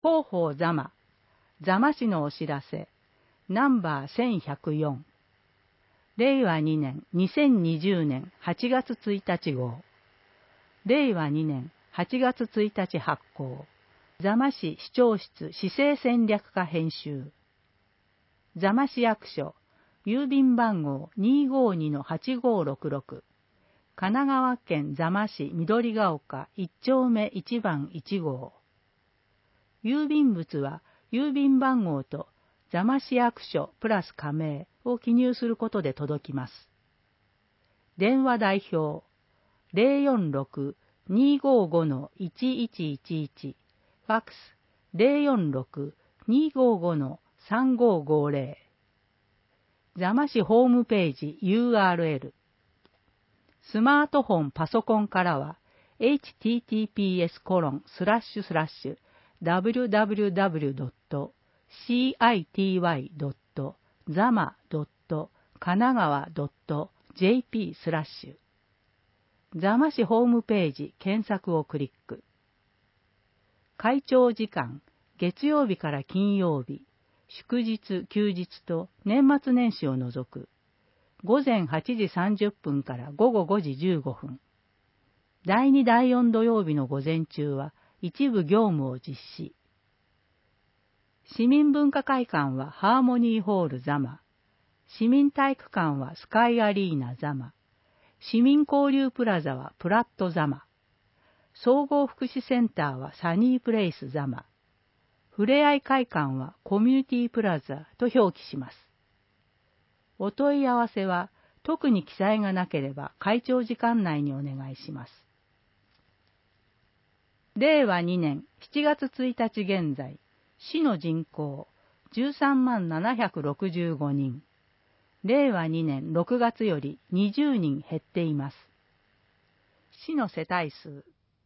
広報座間、座間市のお知らせ、ナンバー1104、令和2年2020年8月1日号、令和2年8月1日発行、座間市市長室市政戦略課編集、座間市役所、郵便番号 252-8566、神奈川県座間市緑ヶ丘1丁目1番1号。郵便物は郵便番号と座間市役所プラス加盟を記入することで届きます。電話代表 046-255-1111、ファックス 046-255-3550。座間市ホームページ URL。スマートフォン、パソコンからは https://www.city.zama.kanagawa.jp/ 座間市ホームページ検索をクリック。会長時間、月曜日から金曜日、祝日、休日と年末年始を除く。午前8時30分から午後5時15分。第2第4土曜日の午前中は一部業務を実施。市民文化会館はハーモニーホール座間。市民体育館はスカイアリーナ座間。市民交流プラザはプラット座間。総合福祉センターはサニープレイス座間。ふれあい会館はコミュニティプラザと表記します。お問い合わせは特に記載がなければ会長時間内にお願いします。令和2年7月1日現在、市の人口13,765人。令和2年6月より20人減っています。市の世帯数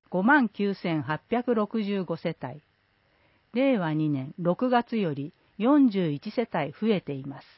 59,865世帯。令和2年6月より41世帯増えています。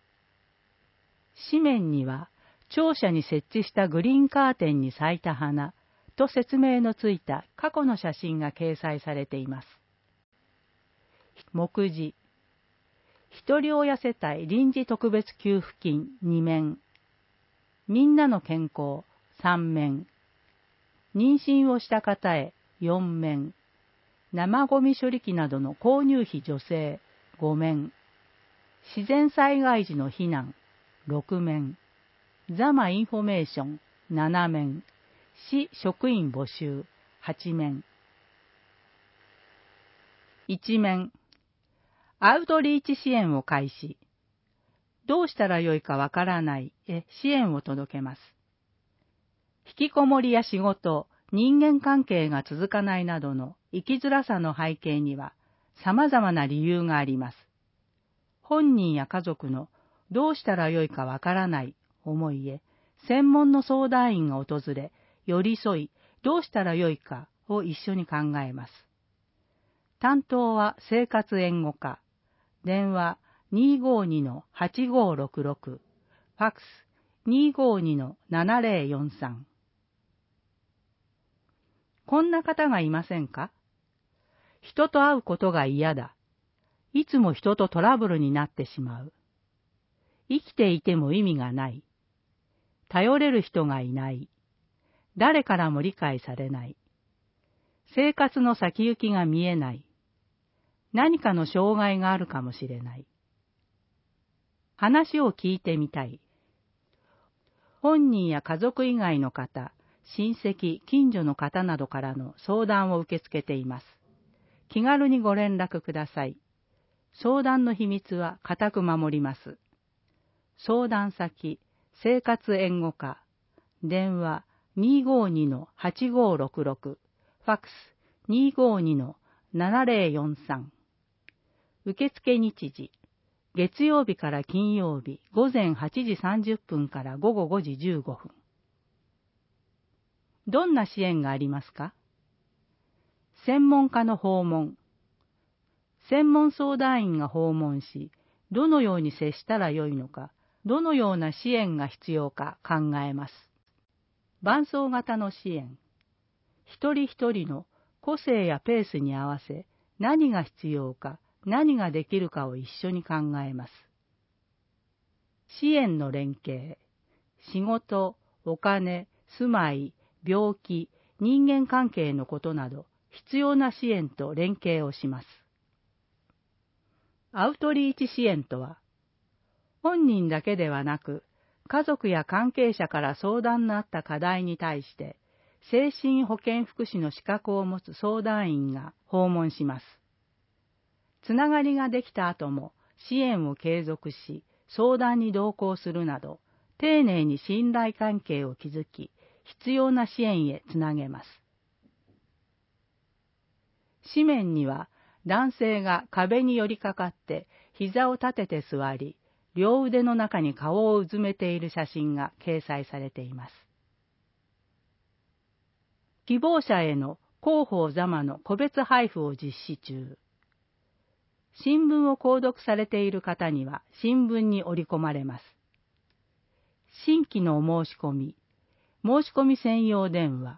紙面には、庁舎に設置したグリーンカーテンに咲いた花と説明のついた過去の写真が掲載されています。目次、ひとり親世帯臨時特別給付金2面、みんなの健康3面、妊娠をした方へ4面、生ゴミ処理機などの購入費助成5面、自然災害時の避難6面、座間インフォメーション7面、市職員募集8面。1面、アウトリーチ支援を開始。どうしたらよいかわからないへ支援を届けます。引きこもりや仕事、人間関係が続かないなどの生きづらさの背景には様々な理由があります。本人や家族のどうしたらよいかわからない思いへ、専門の相談員が訪れ、寄り添い、どうしたらよいかを一緒に考えます。担当は生活援護課、電話 252-8566、ファックス 252-7043。こんな方がいませんか？人と会うことが嫌だ。いつも人とトラブルになってしまう。生きていても意味がない。頼れる人がいない。誰からも理解されない。生活の先行きが見えない。何かの障害があるかもしれない。話を聞いてみたい。本人や家族以外の方、親戚、近所の方などからの相談を受け付けています。気軽にご連絡ください。相談の秘密は固く守ります。相談先、生活援護課、電話 252-8566、ファックス 252-7043。受付日時、月曜日から金曜日午前8時30分から午後5時15分。どんな支援がありますか？専門家の訪問。専門相談員が訪問し、どのように接したらよいのか、どのような支援が必要か考えます。伴走型の支援。一人一人の個性やペースに合わせ、 何が必要か、何ができるかを一緒に考えます。支援の連携、仕事、お金、住まい、病気、人間関係のことなど、必要な支援と連携をします。アウトリーチ支援とは、本人だけではなく、家族や関係者から相談のあった課題に対して、精神保健福祉の資格を持つ相談員が訪問します。つながりができた後も支援を継続し、相談に同行するなど、丁寧に信頼関係を築き、必要な支援へつなげます。紙面には、男性が壁に寄りかかって膝を立てて座り、両腕の中に顔をうずめている写真が掲載されています。希望者への広報座間の個別配布を実施中。新聞を購読されている方には新聞に織り込まれます。新規のお申し込み、申し込み専用電話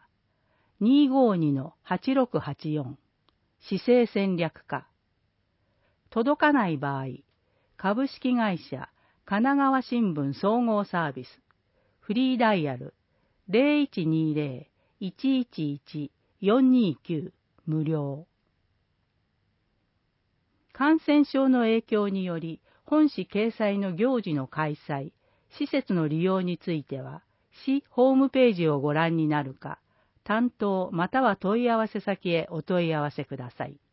252-8684 市政戦略課。届かない場合、株式会社神奈川新聞総合サービスフリーダイヤル 0120-111-429 無料。感染症の影響により本誌掲載の行事の開催、施設の利用については市ホームページをご覧になるか、担当または問い合わせ先へお問い合わせください。